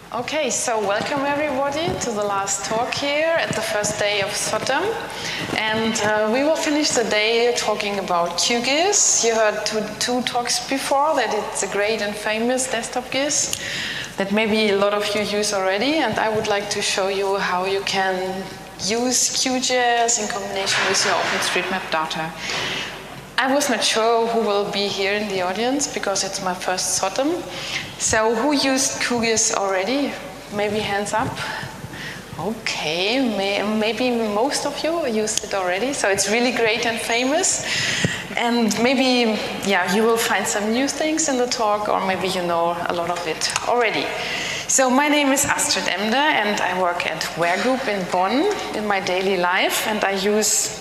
Okay, so welcome everybody to the last talk here at the first day of SOTM. And we will finish the day talking about QGIS. You heard two talks before that it's a great and famous desktop GIS that maybe a lot of you use already. And I would like to show you how you can use QGIS in combination with your OpenStreetMap data. I was not sure who will be here in the audience because it's my first SOTM. So who used QGIS already? Maybe hands up. Okay, maybe most of you used it already. So it's really great and famous. And maybe, yeah, you will find some new things in the talk, or maybe you know a lot of it already. So my name is Astrid Emder, and I work at Ware Group in Bonn in my daily life, and I use,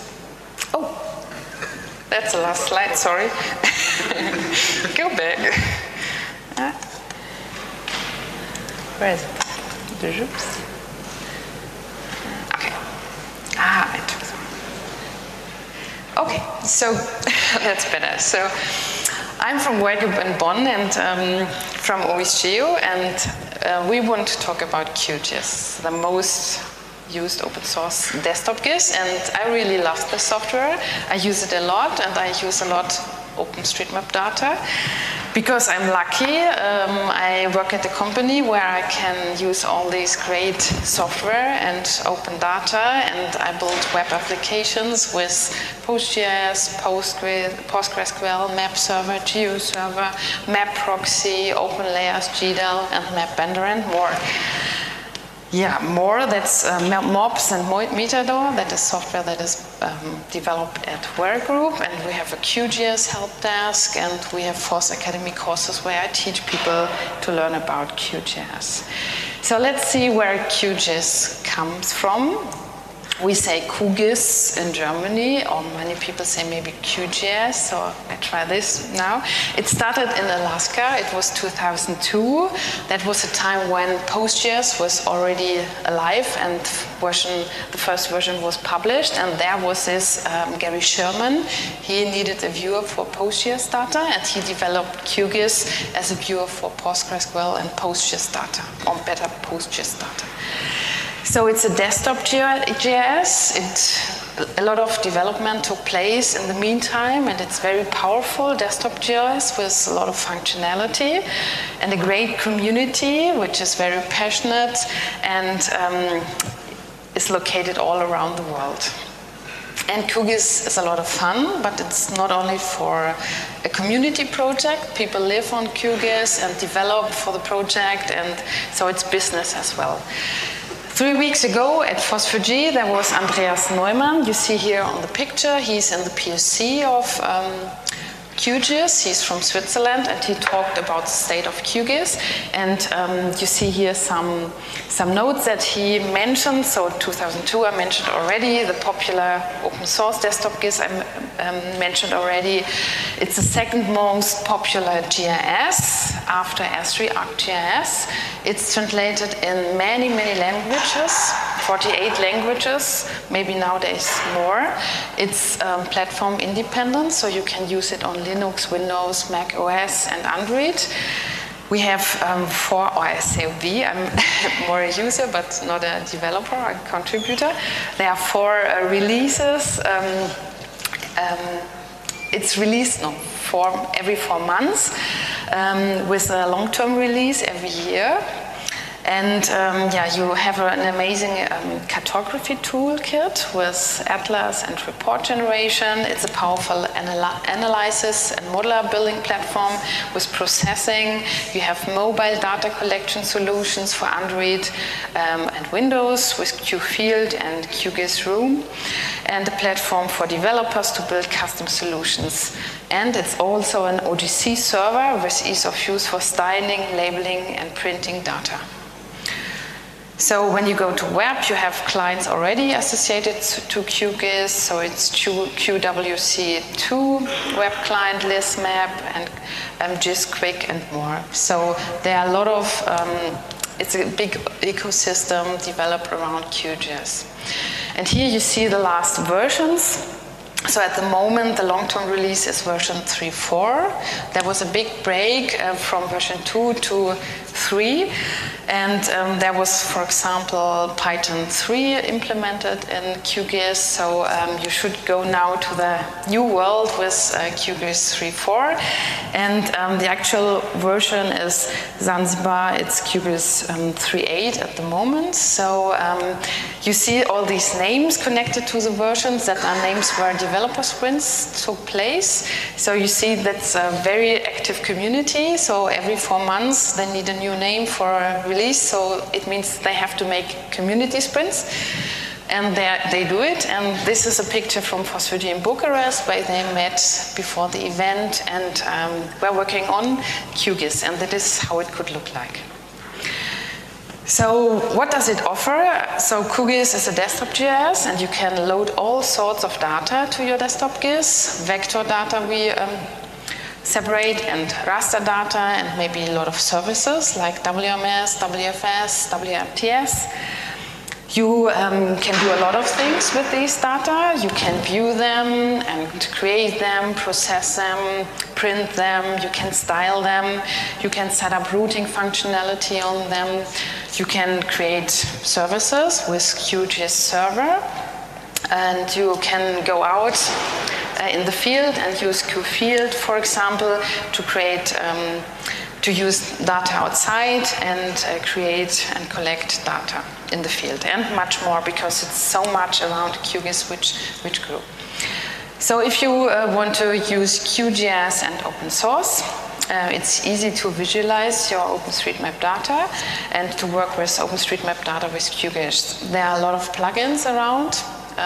that's the last slide, sorry. Go back. Where is it? Oops. Okay. I took some. Okay, so that's better. So I'm from Ware Group in Bonn and from OSGeo, and we want to talk about QGIS, the most used open source desktop GIS, and I really love the software. I use it a lot, and I use a lot OpenStreetMap data. Because I'm lucky, I work at a company where I can use all these great software and open data, and I build web applications with PostGIS, PostgreSQL, Map Server, GeoServer, Map Proxy, OpenLayers, GDAL, and MapBender, and more. Yeah, more, that's MOPS and Metador, that is software that is developed at Ware Group, and we have a QGIS help desk, and we have Force Academy courses where I teach people to learn about QGIS. So let's see where QGIS comes from. We say QGIS in Germany, or many people say maybe QGIS, so I try this now. It started in Alaska, it was 2002. That was a time when PostGIS was already alive and the first version was published, and there was this Gary Sherman. He needed a viewer for PostGIS data, and he developed QGIS as a viewer for PostgreSQL and PostGIS data, or better PostGIS data. So it's a desktop GIS. A lot of development took place in the meantime, and it's very powerful desktop GIS with a lot of functionality and a great community, which is very passionate and is located all around the world. And QGIS is a lot of fun, but it's not only for a community project. People live on QGIS and develop for the project, and so it's business as well. 3 weeks ago at FOSS4G, there was Andreas Neumann. You see here on the picture, he's in the POC of QGIS. He's from Switzerland, and he talked about the state of QGIS. And you see here some notes that he mentioned. So 2002 I mentioned already, the popular open source desktop GIS I mentioned already. It's the second most popular GIS after Esri ArcGIS. It's translated in many, many languages, 48 languages, maybe nowadays more. It's platform independent, so you can use it on Linux, Windows, Mac OS, and Android. We have I say we, I'm more a user, but not a developer, a contributor. There are 4 releases. It's released every 4 months with a long-term release every year. And you have an amazing cartography toolkit with atlas and report generation. It's a powerful analysis and modular building platform with processing. You have mobile data collection solutions for Android and Windows with QField and QGIS Room, and a platform for developers to build custom solutions. And it's also an OGC server with ease of use for styling, labeling, and printing data. So when you go to web, you have clients already associated to QGIS. So it's QWC2 web client, ListMap, and GISQuick, and more. So there are a lot of, it's a big ecosystem developed around QGIS. And here you see the last versions. So at the moment, the long-term release is version 3.4. There was a big break from version 2 to 3. And there was, for example, Python 3 implemented in QGIS. So you should go now to the new world with QGIS 3.4. And the actual version is Zanzibar. It's QGIS 3.8 at the moment. So you see all these names connected to the versions that are names where developer sprints took place. So you see that's a very active community. So every 4 months they need a new name for a release. So it means they have to make community sprints. And they do it. And this is a picture from FOSS-VG in Bucharest where they met before the event and were working on QGIS. And that is how it could look like. So what does it offer? So QGIS is a desktop GIS, and you can load all sorts of data to your desktop GIS. Vector data we separate, and raster data, and maybe a lot of services like WMS, WFS, WMTS. You can do a lot of things with these data. You can view them and create them, process them, print them. You can style them. You can set up routing functionality on them. You can create services with QGIS Server. And you can go out in the field and use QField, for example, to create to use data outside and create and collect data in the field, and much more, because it's so much around QGIS which grew. So if you want to use QGIS and open source, it's easy to visualize your OpenStreetMap data and to work with OpenStreetMap data with QGIS. There are a lot of plugins around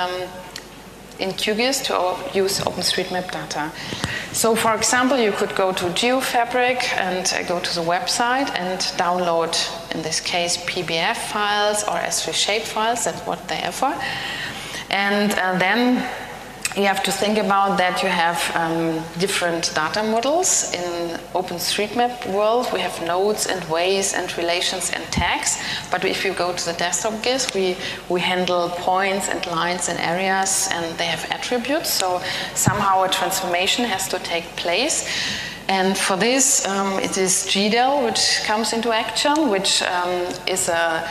in QGIS to use OpenStreetMap data. So for example, you could go to GeoFabric and go to the website and download, in this case, PBF files or S3 shape files. That's what they offer. And then you have to think about that you have different data models. In OpenStreetMap world, we have nodes and ways and relations and tags. But if you go to the desktop GIS, we handle points and lines and areas, and they have attributes. So somehow a transformation has to take place. And for this, it is GDAL which comes into action, which is a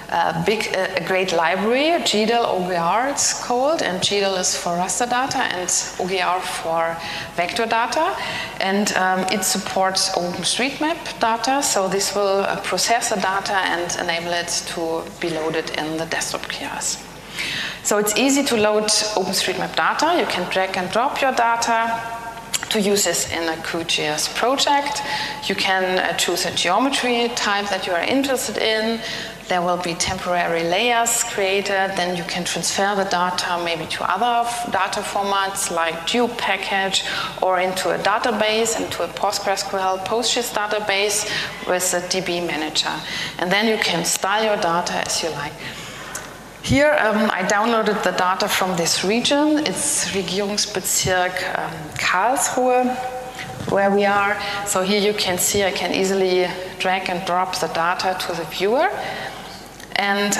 great library. GDAL OGR it's called, and GDAL is for raster data and OGR for vector data. And it supports OpenStreetMap data, so this will process the data and enable it to be loaded in the desktop GIS. So it's easy to load OpenStreetMap data. You can drag and drop your data to use this in a QGIS project. You can choose a geometry type that you are interested in. There will be temporary layers created. Then you can transfer the data maybe to other data formats like GeoPackage, or into a database, into a PostgreSQL PostGIS database with a DB manager. And then you can style your data as you like. Here I downloaded the data from this region. It's Regierungsbezirk Karlsruhe, where we are. So here you can see I can easily drag and drop the data to the viewer. And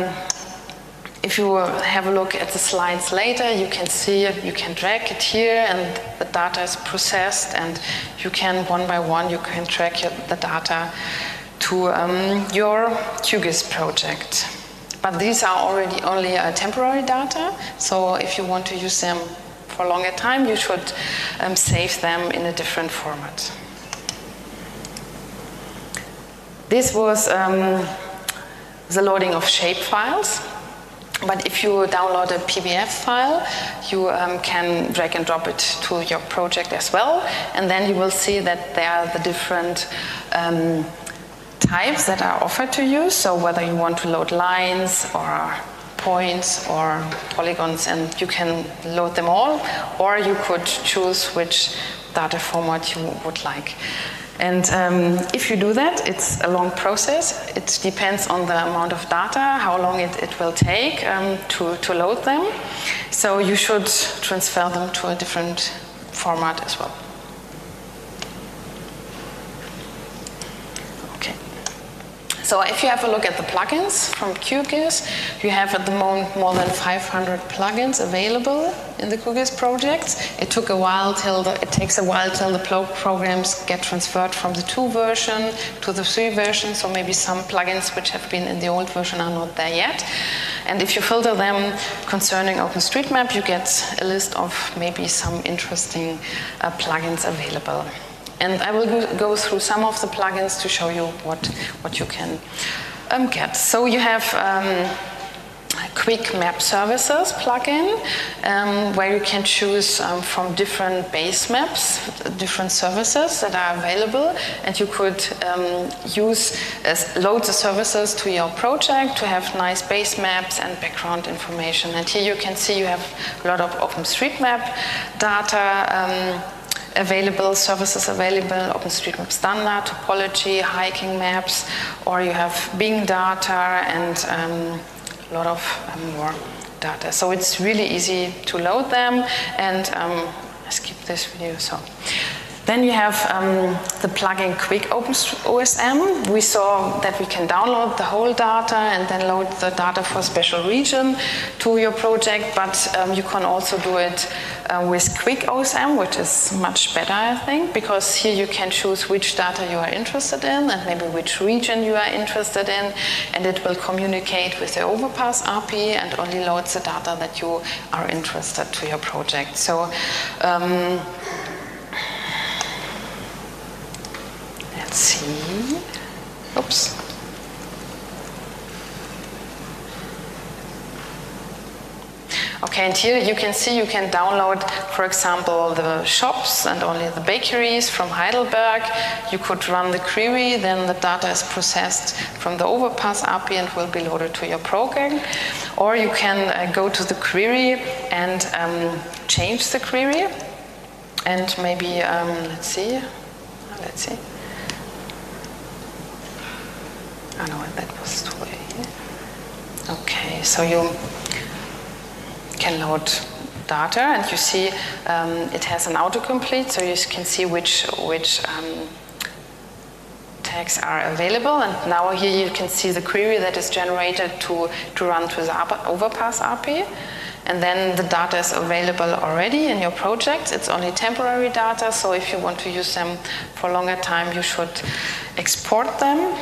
if you have a look at the slides later, you can see you can drag it here and the data is processed, and you can one by one you can track the data to your QGIS project. But these are already only temporary data, so if you want to use them for a longer time, you should save them in a different format. This was the loading of shape files. But if you download a PBF file, you can drag and drop it to your project as well. And then you will see that there are the different types that are offered to you. So whether you want to load lines or points or polygons, and you can load them all, or you could choose which data format you would like. And if you do that, it's a long process. It depends on the amount of data, how long it will take to load them. So you should transfer them to a different format as well. So if you have a look at the plugins from QGIS, you have at the moment more than 500 plugins available in the QGIS project. It takes a while till the programs get transferred from the 2 version to the 3 version. So maybe some plugins which have been in the old version are not there yet. And if you filter them concerning OpenStreetMap, you get a list of maybe some interesting plugins available. And I will go through some of the plugins to show you what you can get. So you have Quick Map Services plugin, where you can choose from different base maps, different services that are available, and you could load the services to your project to have nice base maps and background information. And here you can see you have a lot of OpenStreetMap data available, services available, OpenStreetMap standard, topology, hiking maps, or you have Bing data and a lot of more data. So it's really easy to load them, and I skip this video. So then you have the plugin Quick OpenOSM. We saw that we can download the whole data and then load the data for a special region to your project, but you can also do it with Quick OSM, which is much better, I think, because here you can choose which data you are interested in and maybe which region you are interested in, and it will communicate with the Overpass API and only loads the data that you are interested to your project. So let's see. Oops. Okay, and here you can see you can download, for example, the shops and only the bakeries from Heidelberg. You could run the query, then the data is processed from the Overpass API and will be loaded to your program. Or you can go to the query and change the query. And maybe, let's see. Oh no, that was too late. Okay, so you can load data, and you see it has an autocomplete, so you can see which tags are available. And now here you can see the query that is generated to run to the Overpass API. And then the data is available already in your project. It's only temporary data, so if you want to use them for a longer time, you should export them.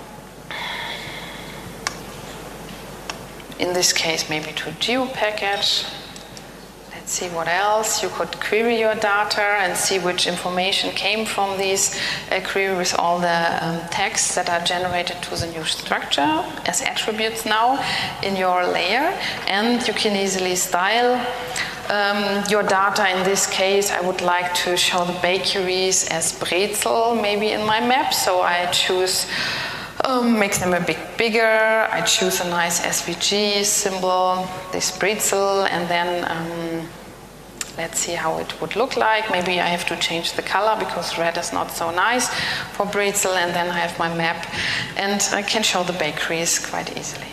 In this case, maybe to GeoPackage. Let's see what else. You could query your data and see which information came from these query with all the tags that are generated to the new structure as attributes now in your layer. And you can easily style your data. In this case, I would like to show the bakeries as Brezel maybe in my map. So I choose make them a bit bigger. I choose a nice SVG symbol, this Brezel, and then let's see how it would look like. Maybe I have to change the color because red is not so nice for Brezel, and then I have my map, and I can show the bakeries quite easily.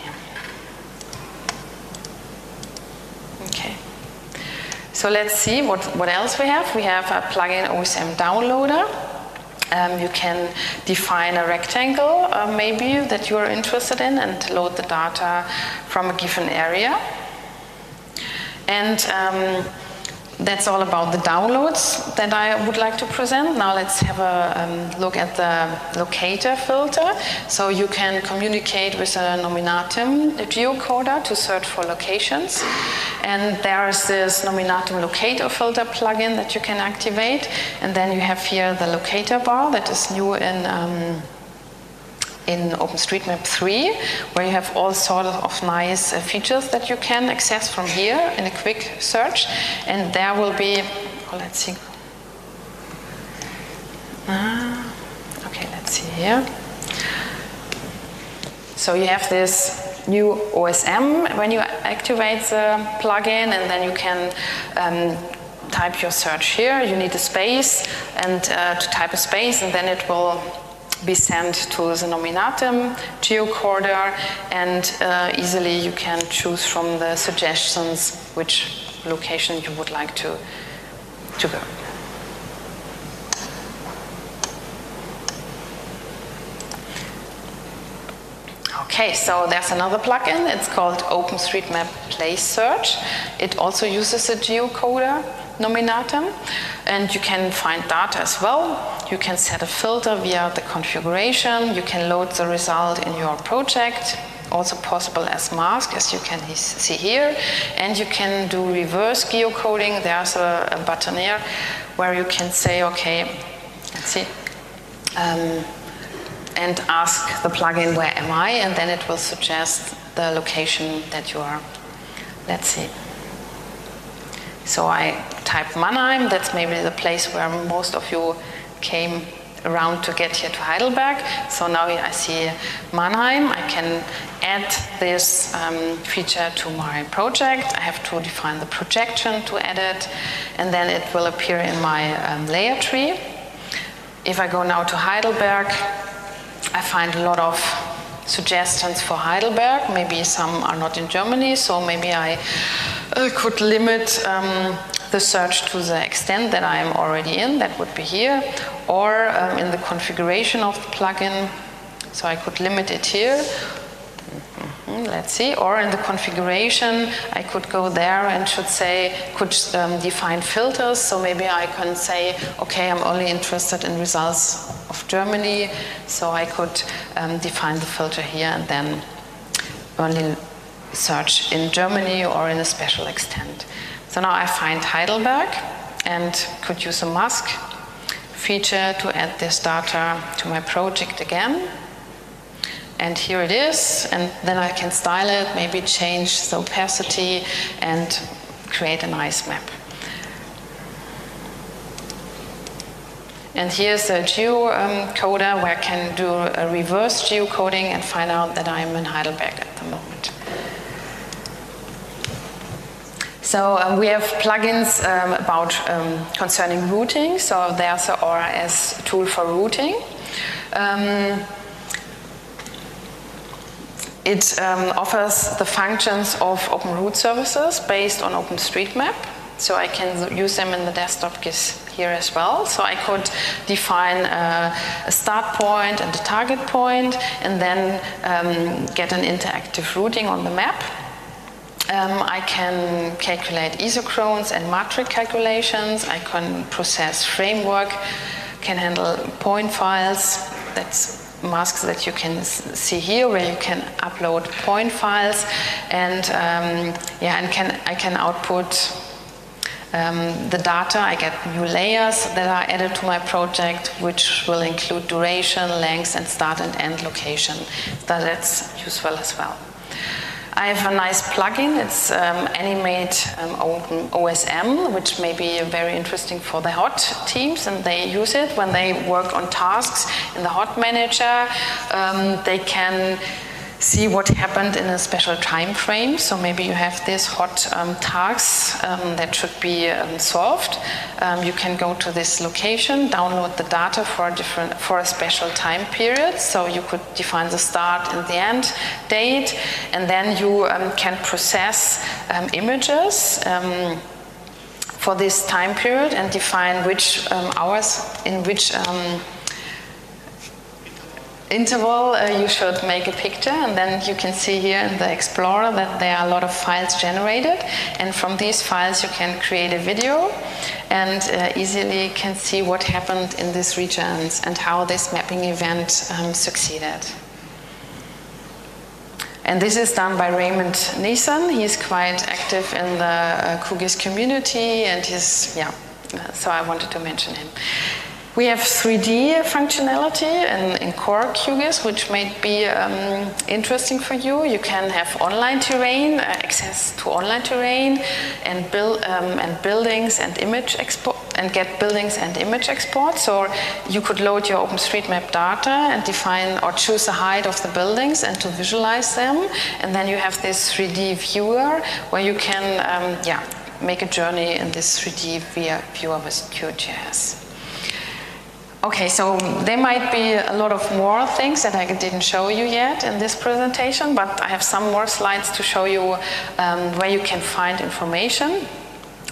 Okay. So let's see what else we have. We have a plugin OSM downloader. You can define a rectangle, maybe, that you are interested in and load the data from a given area. And that's all about the downloads that I would like to present. Now let's have a look at the locator filter. So you can communicate with a Nominatim geocoder to search for locations. And there is this Nominatim locator filter plugin that you can activate. And then you have here the locator bar that is new in OpenStreetMap 3, where you have all sorts of nice features that you can access from here in a quick search. And there will be, let's see. Okay, let's see here. So you have this new OSM when you activate the plugin, and then you can type your search here. You need a space, and to type a space, and then it will be sent to the Nominatim geocoder, and easily you can choose from the suggestions which location you would like to go. Okay, so there's another plugin. It's called OpenStreetMap Place Search. It also uses a geocoder nominatum, and you can find data as well. You can set a filter via the configuration. You can load the result in your project, also possible as mask, as you can see here. And you can do reverse geocoding. There's a button here where you can say, okay, let's see, and ask the plugin, where am I? And then it will suggest the location that you are. Let's see. So I type Mannheim. That's maybe the place where most of you came around to get here to Heidelberg. So now I see Mannheim. I can add this feature to my project. I have to define the projection to add it, and then it will appear in my layer tree. If I go now to Heidelberg, I find a lot of suggestions for Heidelberg. Maybe some are not in Germany, so maybe I could limit the search to the extent that I am already in. That would be here, or in the configuration of the plugin. So I could limit it here. Let's see. Or in the configuration, I could go there and could define filters. So maybe I can say, okay, I'm only interested in results of Germany. So I could define the filter here and then only search in Germany or in a special extent. So now I find Heidelberg and could use a mask feature to add this data to my project again. And here it is, and then I can style it, maybe change the opacity and create a nice map. And here's a geocoder where I can do a reverse geocoding and find out that I'm in Heidelberg at the moment. So we have plugins about concerning routing. So there's an ORS tool for routing. It offers the functions of Open Route Services based on OpenStreetMap. So I can use them in the desktop GIS here as well. So I could define a start point and a target point, and then get an interactive routing on the map. I can calculate isochrones and matrix calculations. I can process framework, can handle point files. That's masks that you can see here, where you can upload point files, and I can output the data. I get new layers that are added to my project, which will include duration, length, and start and end location. So that's useful as well. I have a nice plugin. It's Animate OSM, which may be very interesting for the HOT teams, and they use it when they work on tasks in the HOT manager. They can see what happened in a special time frame. So maybe you have this HOT tasks that should be solved. You can go to this location, download the data for a special time period. So you could define the start and the end date, and then you can process images for this time period and define which hours in which interval you should make a picture. And then you can see here in the Explorer that there are a lot of files generated, and from these files you can create a video and easily can see what happened in these regions and how this mapping event succeeded. And this is done by Raymond Neeson. He's quite active in the QGIS community, and so I wanted to mention him. We have 3D functionality in Core QGIS, which may be interesting for you. You can have online terrain, access to online terrain, and buildings and image export, and get buildings and image export. So you could load your OpenStreetMap data and define or choose the height of the buildings and to visualize them. And then you have this 3D viewer where you can make a journey in this 3D viewer with QGIS. Okay, so there might be a lot of more things that I didn't show you yet in this presentation, but I have some more slides to show you where you can find information.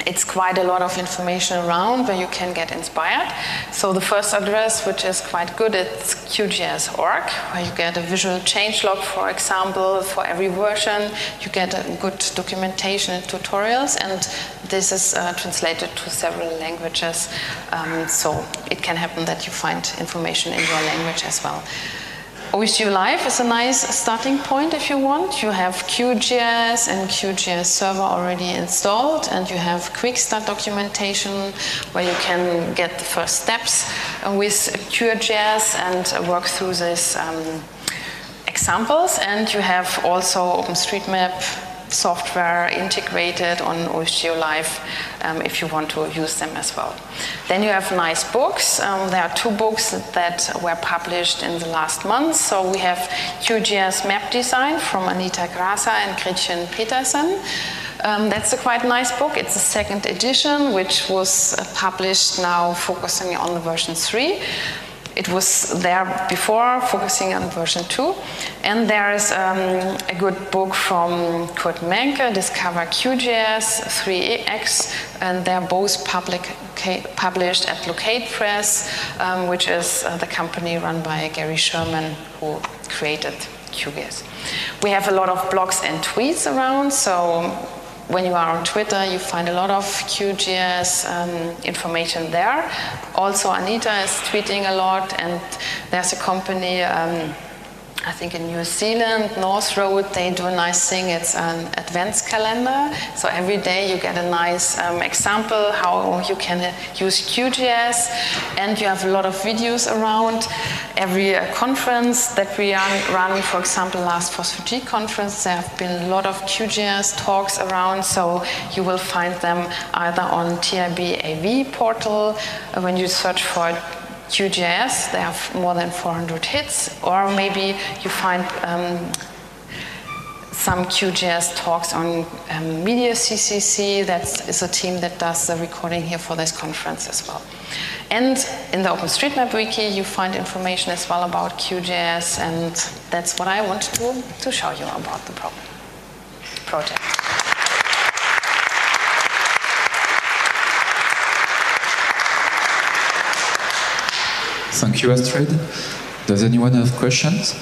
it's quite a lot of information around where you can get inspired. So the first address, which is quite good, it's QGIS.org, where you get a visual changelog, for example, for every version. You get a good documentation and tutorials, and this is translated to several languages. So it can happen that you find information in your language as well. OSGeo Live is a nice starting point if you want. You have QGIS and QGIS Server already installed, and you have quick start documentation where you can get the first steps with QGIS and work through these examples. And you have also OpenStreetMap software integrated on OSGeo Live if you want to use them as well. Then you have nice books. There are 2 books that were published in the last month. So we have QGIS Map Design from Anita Grasa and Gretchen Petersen. That's a quite nice book. It's the 2nd edition, which was published now focusing on the version 3. It was there before, focusing on version 2. And there is a good book from Kurt Menke, Discover QGIS 3x, and they're both published at Locate Press, which is the company run by Gary Sherman, who created QGIS. We have a lot of blogs and tweets around, so when you are on Twitter, you find a lot of QGIS information there. Also, Anita is tweeting a lot, and there's a company, I think in New Zealand, North Road, they do a nice thing. It's an advents calendar. So every day you get a nice example how you can use QGIS, and you have a lot of videos around. Every conference that we run, for example, last FOSS4G conference, there have been a lot of QGIS talks around, so you will find them either on TIB AV portal. When you search for QGIS, they have more than 400 hits, or maybe you find some QGIS talks on Media CCC. That is a team that does the recording here for this conference as well. And in the OpenStreetMap Wiki, you find information as well about QGIS, and that's what I wanted to show you about the project. Thank you, Astrid. Does anyone have questions?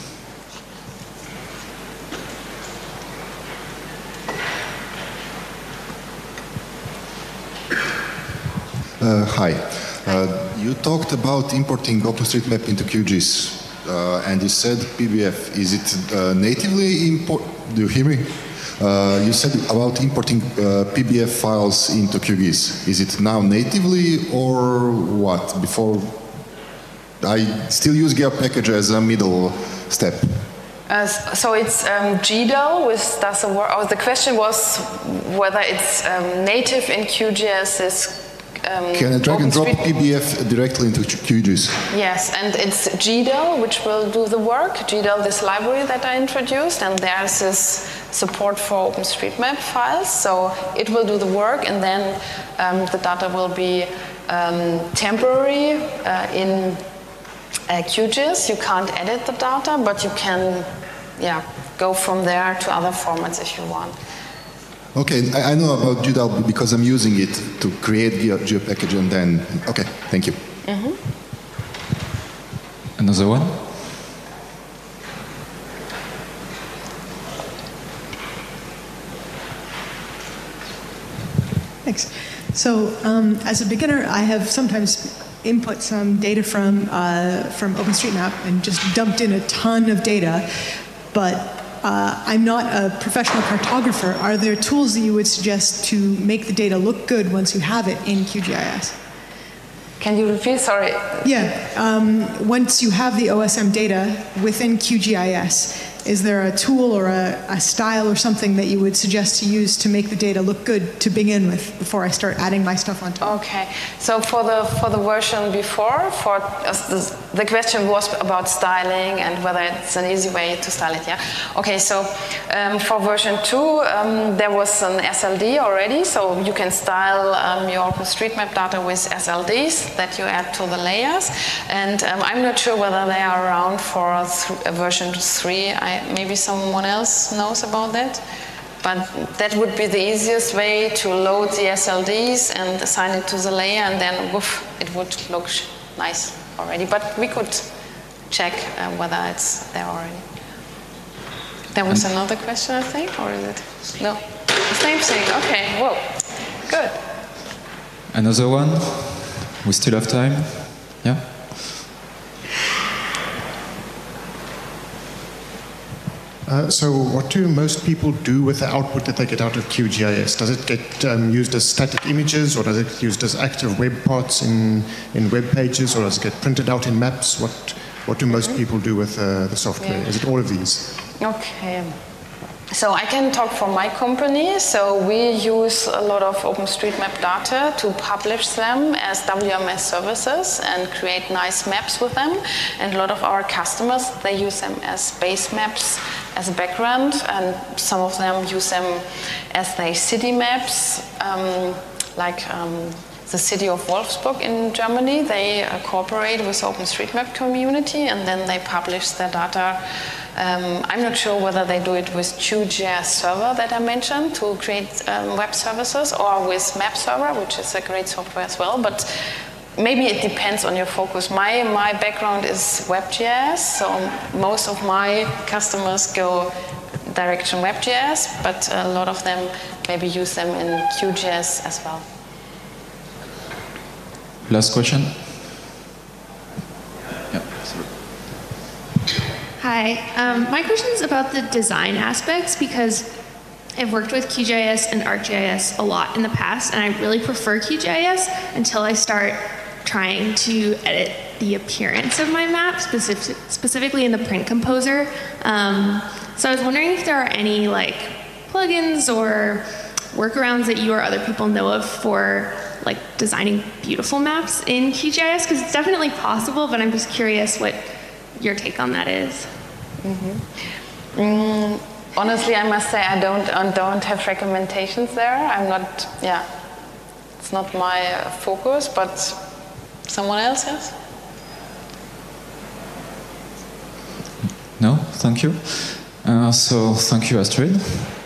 Hi. You talked about importing OpenStreetMap into QGIS, and you said PBF. Is it natively import? Do you hear me? You said about importing PBF files into QGIS. Is it now natively or what? Before, I still use GeoPackage as a middle step. So it's GDAL with does the work. Oh, the question was whether it's native in QGIS. Can I drag and drop PBF directly into QGIS? Yes, and it's GDAL which will do the work. GDAL, this library that I introduced, and there's this support for OpenStreetMap files. So it will do the work, and then the data will be temporary in QGIS. You can't edit the data, but you can, go from there to other formats if you want. Okay, I know about GDAL because I'm using it to create GeoPackage, and then, okay, thank you. Mm-hmm. Another one? Thanks. So, as a beginner, I have sometimes input some data from OpenStreetMap and just dumped in a ton of data, but I'm not a professional cartographer. Are there tools that you would suggest to make the data look good once you have it in QGIS? Can you repeat? Sorry. Yeah. Once you have the OSM data within QGIS, is there a tool or a style or something that you would suggest to use to make the data look good to begin with before I start adding my stuff on top? Okay. So for the version before, the question was about styling and whether it's an easy way to style it. Yeah. Okay. So for version 2, there was an SLD already, so you can style your OpenStreetMap data with SLDs that you add to the layers. And I'm not sure whether they are around for version 3. Maybe someone else knows about that. But that would be the easiest way to load the SLDs and assign it to the layer, and then woof, it would look nice already. But we could check whether it's there already. There was another question, I think, or is it? No, the same thing. Okay, whoa, good. Another one? We still have time? Yeah? So what do most people do with the output that they get out of QGIS? Does it get used as static images, or does it get used as active web parts in web pages, or does it get printed out in maps? What do most people do with the software? Yeah. Is it all of these? Okay. So I can talk for my company. So we use a lot of OpenStreetMap data to publish them as WMS services and create nice maps with them. And a lot of our customers, they use them as base maps as a background, and some of them use them as their city maps, like the city of Wolfsburg in Germany. They cooperate with OpenStreetMap community, and then they publish their data. I'm not sure whether they do it with QGIS server that I mentioned to create web services, or with Map Server, which is a great software as well. But maybe it depends on your focus. My background is WebGIS, so most of my customers go direction WebGIS, but a lot of them maybe use them in QGIS as well. Last question? Yeah, sorry. Hi, my question is about the design aspects, because I've worked with QGIS and ArcGIS a lot in the past, and I really prefer QGIS until I start trying to edit the appearance of my map, specifically in the print composer. So I was wondering if there are any like plugins or workarounds that you or other people know of for like designing beautiful maps in QGIS, because it's definitely possible, but I'm just curious what your take on that is. Honestly, I must say I don't have recommendations there. I'm not, yeah, it's not my focus, but someone else has? No, thank you. So thank you, Astrid.